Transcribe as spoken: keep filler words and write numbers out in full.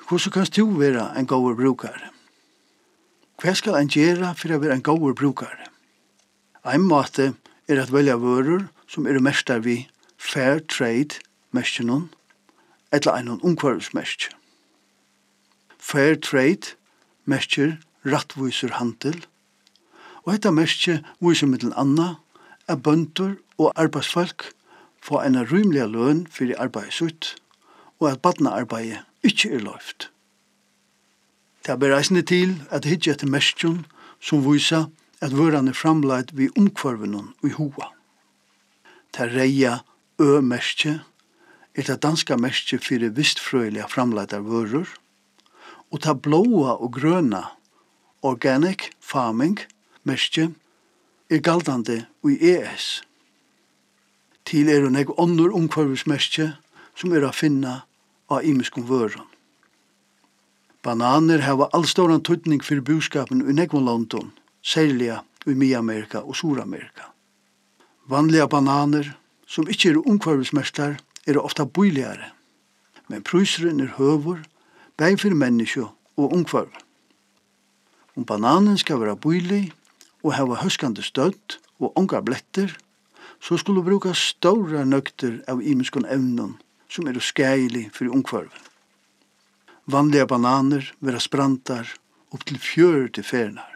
Hvordan kan du være en god brukare? Hva skal en gjøre for å være en god brukare? En måte er at velge vører som er mest der vi fair trade mestkjennom, eller en omkvarvsmestje. Fair trade mestjer rattviser handel, og dette mestje viser middel anna at bønder og arbeidsfolk får en rymelig løn for arbeidet sitt, og at badnearbeidet ikke er lovt. Det er bereisende til at hitje etter mestjen som viser at vørene er framleid ved omkvarvenen i hoa. Det reia ø-mestje er det danska mestje for det vistfrøyelige framleidar vører, og det blåa og grøna organic farming mestje er galdande i E S. Til er det andre omkvarvesmestje som er å finne av imiskon vøren. Bananer har allståran tøytning for buskapen i negvon London, særlig i Mid-Amerika og Sur-Amerika. Vanliga bananer, som ikke er omkvarvesmester, er ofta bøyligere, men prøyseren er høver, begge for menneske og omkvarv. Om bananen skal være bøylig og hava høskande stødd og ongar bletter, så skulle bruka stora nøkter av imiskon evnen som er skælig for omkvarven. Vanliga bananer vera sprantar opp til fjør til fernar.